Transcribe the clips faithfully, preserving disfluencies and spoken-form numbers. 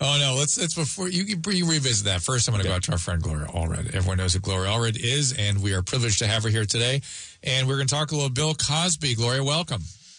Oh, no, let's, let's before you, you revisit that. First, I'm going to go out to our friend Gloria Allred. Everyone knows who Gloria Allred is, and we are privileged to have her here today. And we're going to talk a little Bill Cosby. Gloria, welcome.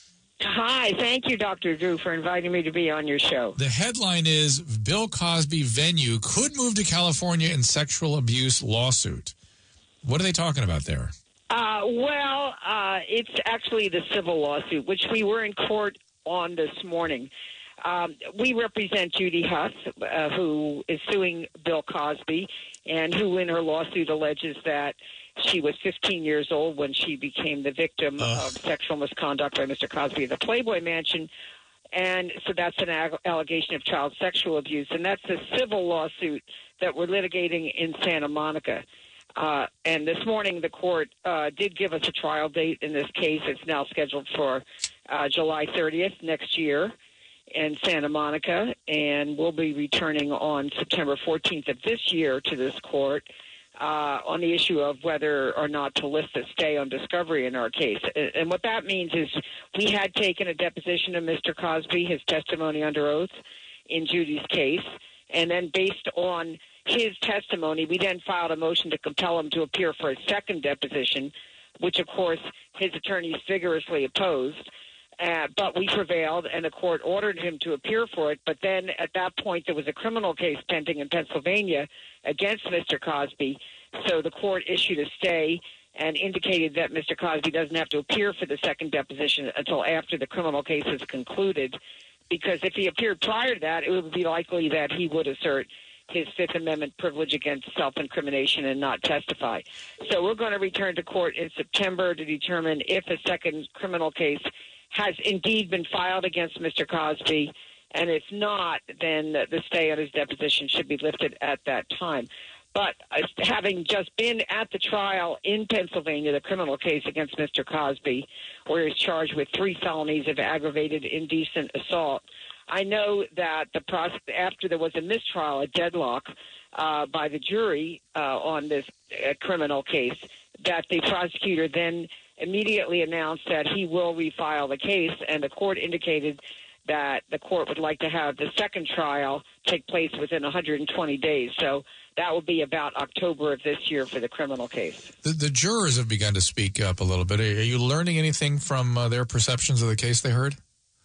Hi, thank you, Doctor Drew, for inviting me to be on your show. The headline is Bill Cosby venue could move to California in sexual abuse lawsuit. What are they talking about there? Uh, well, uh, it's actually the civil lawsuit, which we were in court on this morning. Um, we represent Judy Huss, uh, who is suing Bill Cosby, and who in her lawsuit alleges that she was fifteen years old when she became the victim uh. of sexual misconduct by Mister Cosby at the Playboy Mansion. And so that's an ag- allegation of child sexual abuse. And that's the civil lawsuit that we're litigating in Santa Monica. Uh, and this morning, the court uh, did give us a trial date in this case. It's now scheduled for uh, July thirtieth next year in Santa Monica. And we'll be returning on September fourteenth of this year to this court uh, on the issue of whether or not to lift the stay on discovery in our case. And what that means is we had taken a deposition of Mister Cosby, his testimony under oath in Judy's case. And then based on his testimony, we then filed a motion to compel him to appear for a second deposition, which, of course, his attorneys vigorously opposed. Uh, but we prevailed, and the court ordered him to appear for it. But then at that point, there was a criminal case pending in Pennsylvania against Mister Cosby. So the court issued a stay and indicated that Mister Cosby doesn't have to appear for the second deposition until after the criminal case is concluded, because if he appeared prior to that, it would be likely that he would assert his Fifth Amendment privilege against self-incrimination and not testify. So we're going to return to court in September to determine if a second criminal case has indeed been filed against Mister Cosby, and if not, then the stay on his deposition should be lifted at that time. But uh, having just been at the trial in Pennsylvania, the criminal case against Mister Cosby, where he's charged with three felonies of aggravated indecent assault, I know that the process, after there was a mistrial, a deadlock uh, by the jury uh, on this uh, criminal case, that the prosecutor then immediately announced that he will refile the case, and the court indicated that the court would like to have the second trial take place within one hundred twenty days. So that will be about October of this year for the criminal case. The, the jurors have begun to speak up a little bit. Are you learning anything from uh, their perceptions of the case they heard?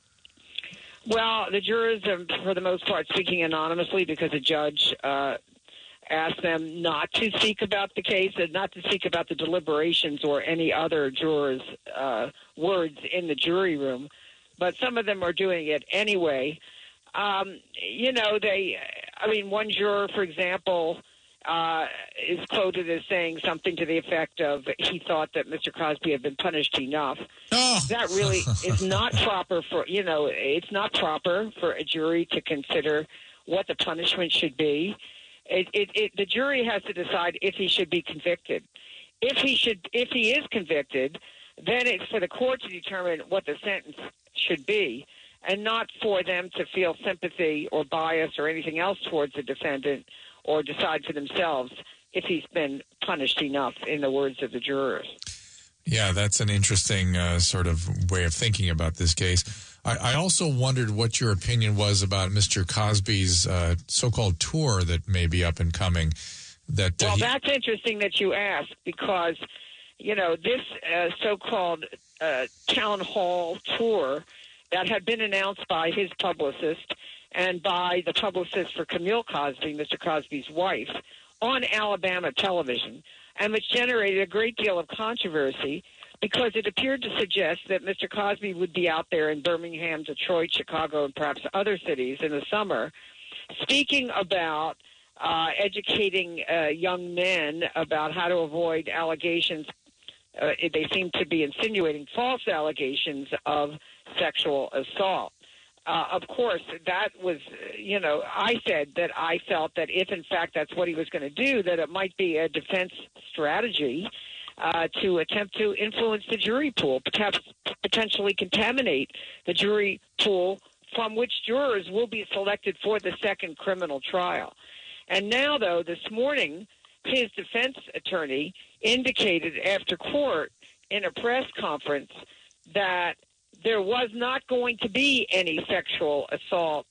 Well, the jurors are, for the most part, speaking anonymously because the judge uh, asked them not to speak about the case and not to speak about the deliberations or any other jurors' uh, words in the jury room. But some of them are doing it anyway. Um, you know, they, I mean, one juror, for example, uh, is quoted as saying something to the effect of he thought that Mister Cosby had been punished enough. Oh. That really is not proper for, you know, it's not proper for a jury to consider what the punishment should be. It, it, it, the jury has to decide if he should be convicted. If he should, if he is convicted, then it's for the court to determine what the sentence should be, and not for them to feel sympathy or bias or anything else towards the defendant or decide for themselves if he's been punished enough, in the words of the jurors. Yeah, that's an interesting uh, sort of way of thinking about this case. I, I also wondered what your opinion was about Mister Cosby's uh, so-called tour that may be up and coming. That uh, Well, he- that's interesting that you ask, because, you know, this uh, so-called uh, town hall tour that had been announced by his publicist and by the publicist for Camille Cosby, Mister Cosby's wife, on Alabama television, and which generated a great deal of controversy because it appeared to suggest that Mister Cosby would be out there in Birmingham, Detroit, Chicago, and perhaps other cities in the summer, speaking about uh, educating uh, young men about how to avoid allegations. Uh, they seem to be insinuating false allegations of sexual assault. Uh, of course, that was, you know, I said that I felt that if, in fact, that's what he was going to do, that it might be a defense strategy uh, to attempt to influence the jury pool, perhaps potentially contaminate the jury pool from which jurors will be selected for the second criminal trial. And now, though, this morning, his defense attorney indicated after court in a press conference that there was not going to be any sexual assault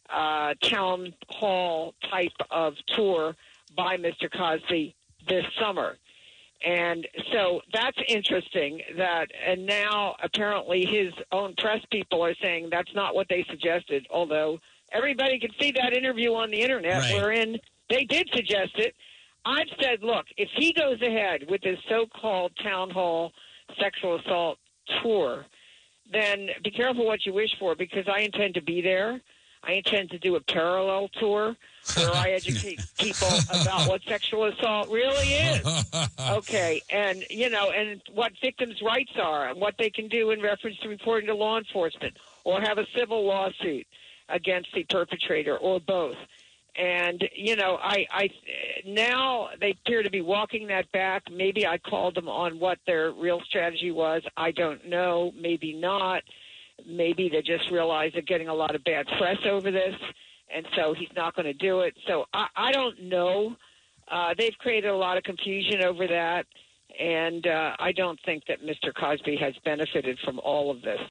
uh, town hall type of tour by Mister Cosby this summer. And so that's interesting that, and now apparently his own press people are saying that's not what they suggested, although everybody can see that interview on the internet Right. wherein they did suggest it. I've said, look, if he goes ahead with his so-called town hall sexual assault tour, then be careful what you wish for, because I intend to be there. I intend to do a parallel tour where I educate people about what sexual assault really is. Okay, and, you know, and what victims' rights are and what they can do in reference to reporting to law enforcement or have a civil lawsuit against the perpetrator or both. And, you know, I, I now they appear to be walking that back. Maybe I called them on what their real strategy was. I don't know. Maybe not. Maybe they just realize they're getting a lot of bad press over this, and so he's not going to do it. So I, I don't know. Uh, they've created a lot of confusion over that, and uh, I don't think that Mister Cosby has benefited from all of this.